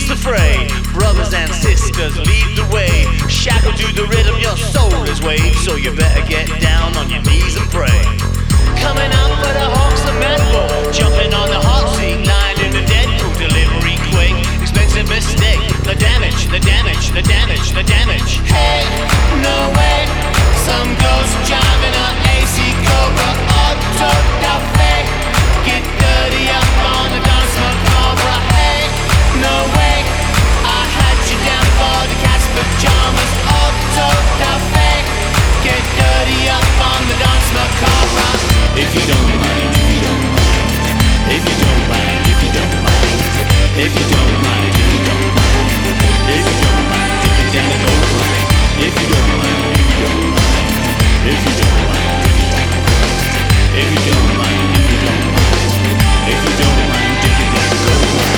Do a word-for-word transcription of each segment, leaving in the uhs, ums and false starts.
who's the fray? Brothers and sisters, lead the way. Shackled to the rhythm, your soul is waved, so you better get down on your knees and pray. Coming out for the Hawks and Medball, jumping on the hot seat, lying in the Deadpool delivery quick. Expensive mistake, the damage, the damage, the damage, the damage. Hey, no way, some ghost driving a A C Cobra Auto da Fe. Get dirty up on the dance macabre. Hey, no way, I had you down for the cat's pajamas. Auto da Fe. Get dirty up on the dance macabre. If you don't mind, if you don't mind, if you don't mind, if you don't mind, if you don't mind, if you don't mind, if you don't mind, take it down and over line. If you don't mind, if you don't mind, if you don't mind, if you don't mind, if you don't mind, if you don't mind, take it down and over line.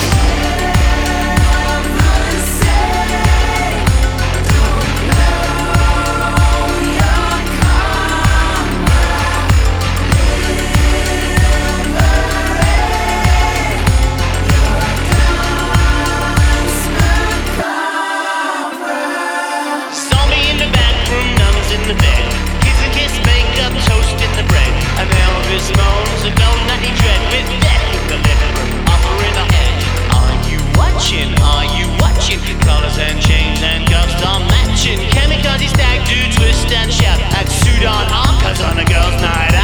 In the bed, kiss and kiss, makeup, toast in the bread. And Elvis moans a golden nighty dread with death in the living room, offering a head. Are you watching? Are you watching? Collars and chains and cuffs are matching. Kamikaze stag do twist and shout at Sudan Arcas on a girl's night